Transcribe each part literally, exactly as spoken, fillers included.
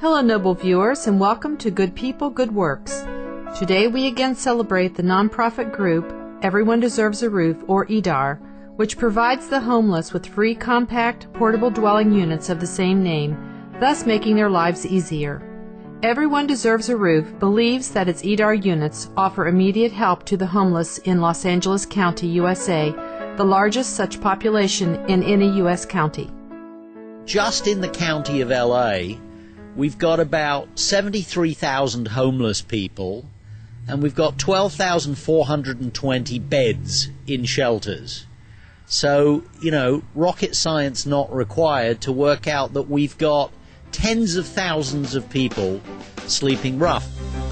Hello, noble viewers, and welcome to Good People, Good Works. Today we again celebrate the nonprofit group Everyone Deserves a Roof, or E D A R, which provides the homeless with free compact, portable dwelling units of the same name, thus making their lives easier. Everyone Deserves a Roof believes that its E D A R units offer immediate help to the homeless in Los Angeles County, U S A, the largest such population in any U S county. Just in the county of L A, we've got about seventy-three thousand homeless people, and we've got twelve thousand four hundred twenty beds in shelters. So, you know, rocket science not required to work out that we've got tens of thousands of people sleeping rough.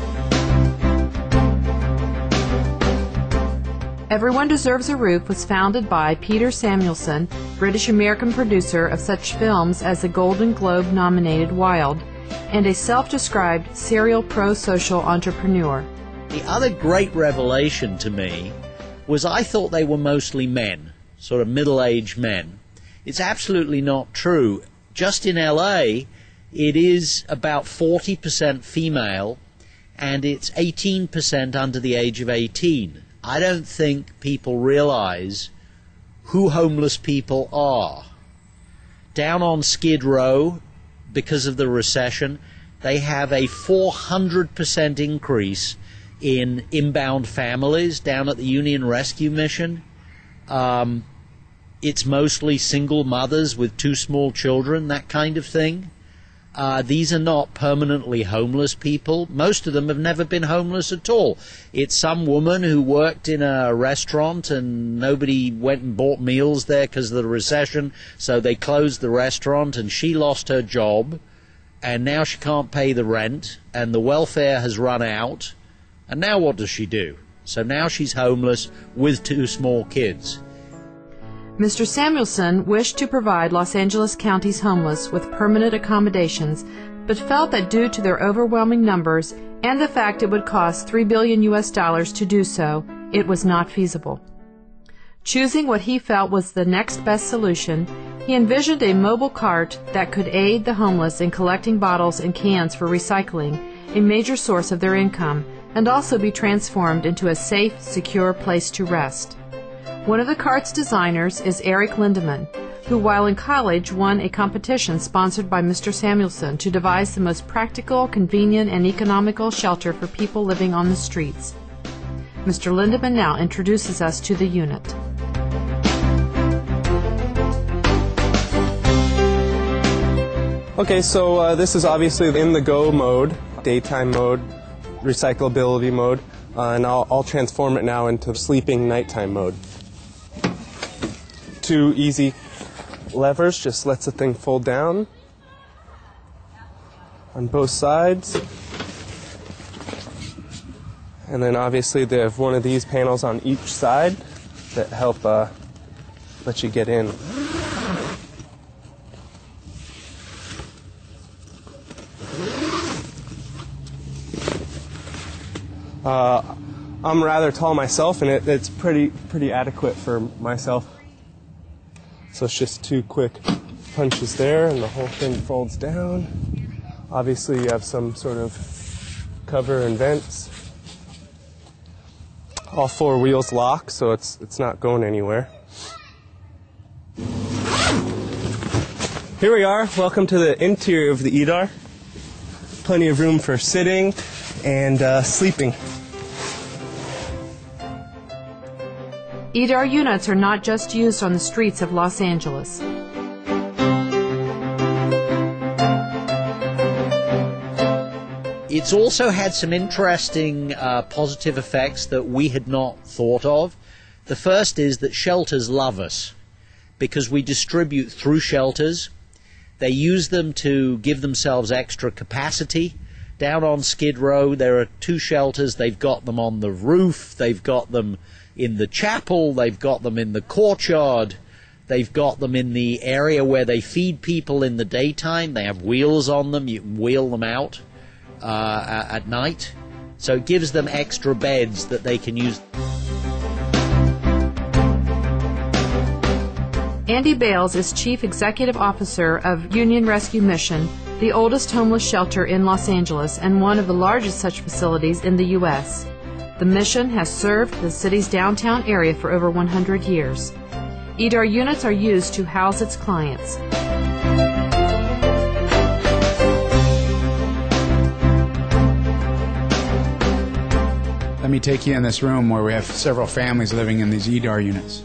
Everyone Deserves a Roof was founded by Peter Samuelson, British-American producer of such films as the Golden Globe-nominated Wild, and a self-described serial pro-social entrepreneur. The other great revelation to me was I thought they were mostly men, sort of middle-aged men. It's absolutely not true. Just in L A, it is about forty percent female, and it's eighteen percent under the age of eighteen. I don't think people realize who homeless people are. Down on Skid Row, because of the recession, they have a four hundred percent increase in inbound families. Down at the Union Rescue Mission, um, it's mostly single mothers with two small children, that kind of thing. Uh, these are not permanently homeless people. Most of them have never been homeless at all. It's some woman who worked in a restaurant and nobody went and bought meals there because of the recession, so they closed the restaurant and she lost her job, and now she can't pay the rent, and the welfare has run out, and now what does she do? So now she's homeless with two small kids. Mister Samuelson wished to provide Los Angeles County's homeless with permanent accommodations, but felt that due to their overwhelming numbers and the fact it would cost three billion U S dollars to do so, it was not feasible. Choosing what he felt was the next best solution, he envisioned a mobile cart that could aid the homeless in collecting bottles and cans for recycling, a major source of their income, and also be transformed into a safe, secure place to rest. One of the cart's designers is Eric Lindemann, who while in college won a competition sponsored by Mister Samuelson to devise the most practical, convenient, and economical shelter for people living on the streets. Mister Lindemann now introduces us to the unit. Okay, so uh, this is obviously in the go mode, daytime mode, recyclability mode, uh, and I'll, I'll transform it now into sleeping nighttime mode. Two easy levers just lets the thing fold down on both sides, and then obviously they have one of these panels on each side that help uh, let you get in. Uh, I'm rather tall myself, and it, it's pretty pretty adequate for myself. So it's just two quick punches there, and the whole thing folds down. Obviously, you have some sort of cover and vents. All four wheels lock, so it's it's not going anywhere. Here we are. Welcome to the interior of the E D A R. Plenty of room for sitting and uh, sleeping. E D A R units are not just used on the streets of Los Angeles. It's also had some interesting uh, positive effects that we had not thought of. The first is that shelters love us because we distribute through shelters. They use them to give themselves extra capacity. Down on Skid Row, there are two shelters. They've got them on the roof. They've got them in the chapel. They've got them in the courtyard. They've got them in the area where they feed people in the daytime. They have wheels on them. You can wheel them out uh, at night. So it gives them extra beds that they can use. Andy Bales is Chief Executive Officer of Union Rescue Mission, the oldest homeless shelter in Los Angeles and one of the largest such facilities in the U S The mission has served the city's downtown area for over one hundred years. E D A R units are used to house its clients. Let me take you in this room where we have several families living in these E D A R units.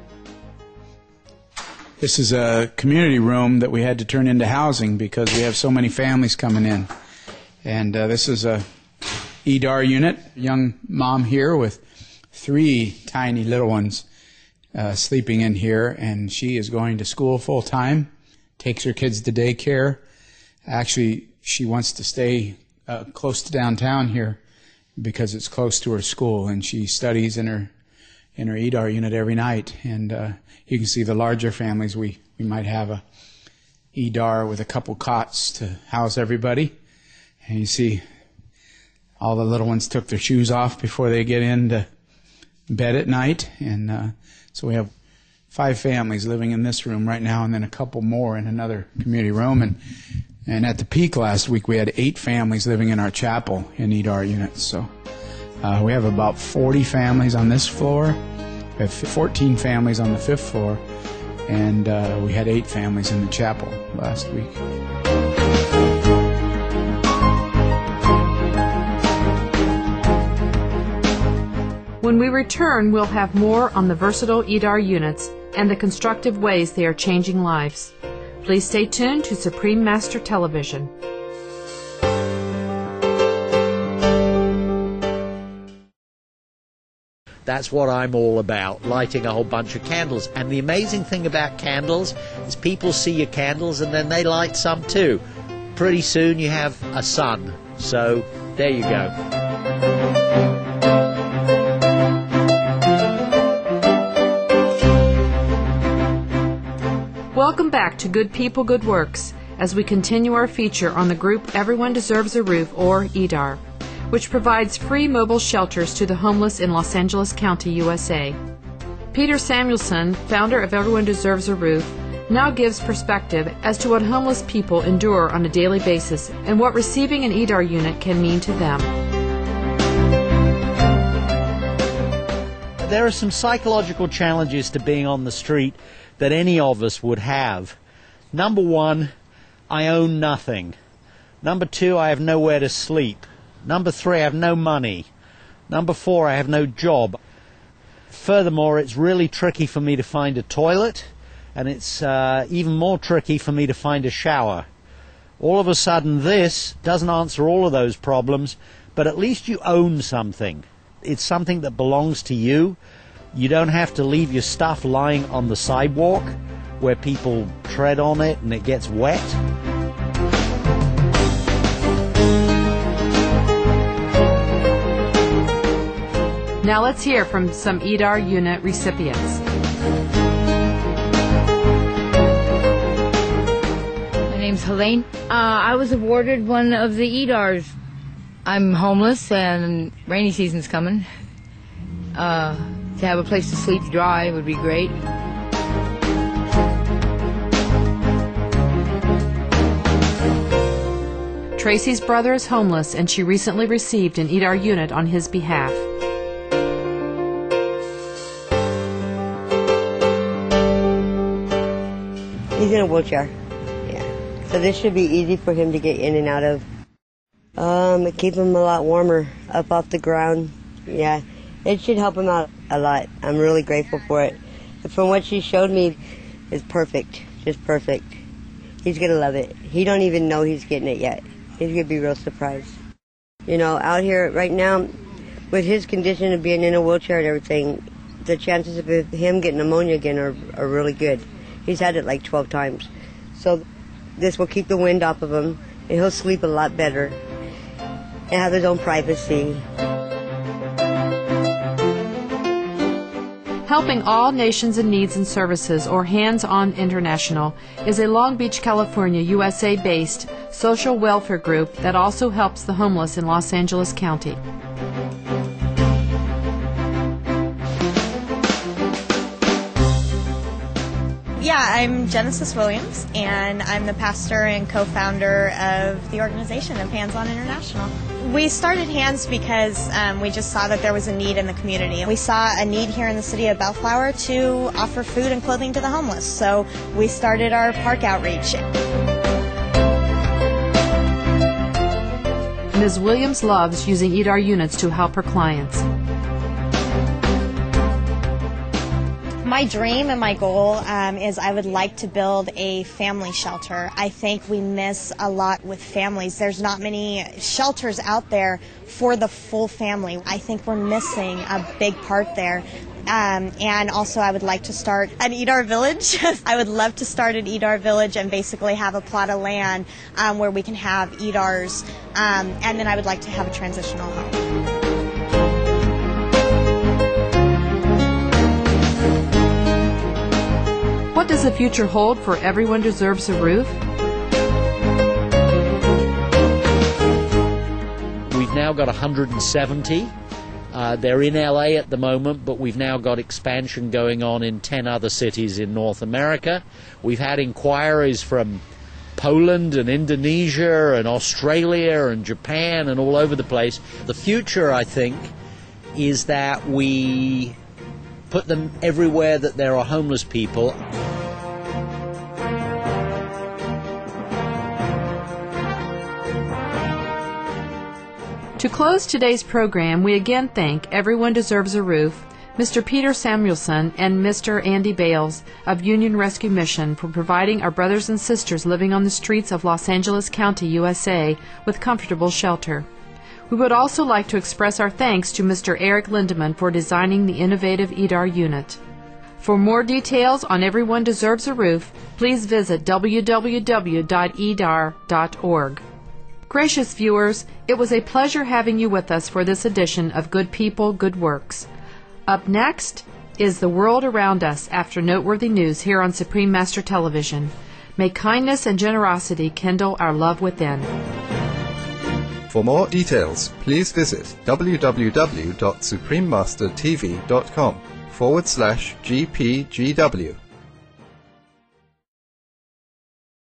This is a community room that we had to turn into housing because we have so many families coming in. And uh, this is a E D A R unit, a young mom here with three tiny little ones uh, sleeping in here, and she is going to school full time, takes her kids to daycare. Actually, she wants to stay uh, close to downtown here because it's close to her school, and she studies in her in her E D A R unit every night. And uh, you can see the larger families, we, we might have a E D A R with a couple cots to house everybody. And you see all the little ones took their shoes off before they get into bed at night. And uh, so we have five families living in this room right now, and then a couple more in another community room. And and at the peak last week, we had eight families living in our chapel in E D A R units. So uh, we have about forty families on this floor. We have fourteen families on the fifth floor, and uh, we had eight families in the chapel last week. When we return, we'll have more on the versatile E D A R units and the constructive ways they are changing lives. Please stay tuned to Supreme Master Television. That's what I'm all about, lighting a whole bunch of candles. And the amazing thing about candles is people see your candles and then they light some too. Pretty soon you have a sun. So there you go. Welcome back to Good People, Good Works, as we continue our feature on the group Everyone Deserves a Roof, or E D A R, which provides free mobile shelters to the homeless in Los Angeles County, U S A. Peter Samuelson, founder of Everyone Deserves a Roof, now gives perspective as to what homeless people endure on a daily basis and what receiving an E D A R unit can mean to them. There are some psychological challenges to being on the street that any of us would have. Number one, I own nothing. Number two, I have nowhere to sleep. Number three, I have no money. Number four, I have no job. Furthermore, it's really tricky for me to find a toilet, and it's uh, even more tricky for me to find a shower. All of a sudden, this doesn't answer all of those problems, but at least you own something. It's something that belongs to you. You don't have to leave your stuff lying on the sidewalk where people tread on it and it gets wet. Now let's hear from some E D A R unit recipients. My name's Helene. Uh, I was awarded one of the E D A Rs. I'm homeless and rainy season's coming. Uh, to have a place to sleep dry would be great. Tracy's brother is homeless, and she recently received an E D A R unit on his behalf. He's in a wheelchair, yeah. So this should be easy for him to get in and out of. Um, it keeps him a lot warmer up off the ground. Yeah, it should help him out a lot. I'm really grateful for it. From what she showed me, it's perfect, just perfect. He's gonna love it. He don't even know he's getting it yet. He's gonna be real surprised. You know, out here right now, with his condition of being in a wheelchair and everything, the chances of him getting pneumonia again are, are really good. He's had it like twelve times. So this will keep the wind off of him, and he'll sleep a lot better and have his own privacy. Helping All Nations in Needs and Services, or Hands On International, is a Long Beach, California, U S A-based social welfare group that also helps the homeless in Los Angeles County. Yeah, I'm Genesis Williams, and I'm the pastor and co-founder of the organization of Hands On International. We started Hands because um, we just saw that there was a need in the community. We saw a need here in the city of Bellflower to offer food and clothing to the homeless, so we started our park outreach. Miz Williams loves using E D A R units to help her clients. My dream and my goal um, is I would like to build a family shelter. I think we miss a lot with families. There's not many shelters out there for the full family. I think we're missing a big part there. Um, and also I would like to start an E D A R village. I would love to start an E D A R village and basically have a plot of land um, where we can have E D A Rs, um, and then I would like to have a transitional home. What does the future hold for Everyone Deserves a Roof? We've now got one hundred seventy. Uh, they're in L A at the moment, but we've now got expansion going on in ten other cities in North America. We've had inquiries from Poland and Indonesia and Australia and Japan and all over the place. The future, I think, is that we put them everywhere that there are homeless people. To close today's program, we again thank Everyone Deserves a Roof, Mister Peter Samuelson and Mister Andy Bales of Union Rescue Mission for providing our brothers and sisters living on the streets of Los Angeles County, U S A, with comfortable shelter. We would also like to express our thanks to Mister Eric Lindemann for designing the innovative E D A R unit. For more details on Everyone Deserves a Roof, please visit w w w dot e d a r dot org. Gracious viewers, it was a pleasure having you with us for this edition of Good People, Good Works. Up next is The World Around Us after noteworthy news here on Supreme Master Television. May kindness and generosity kindle our love within. For more details, please visit w w w dot supreme master t v dot com forward slash G P G W.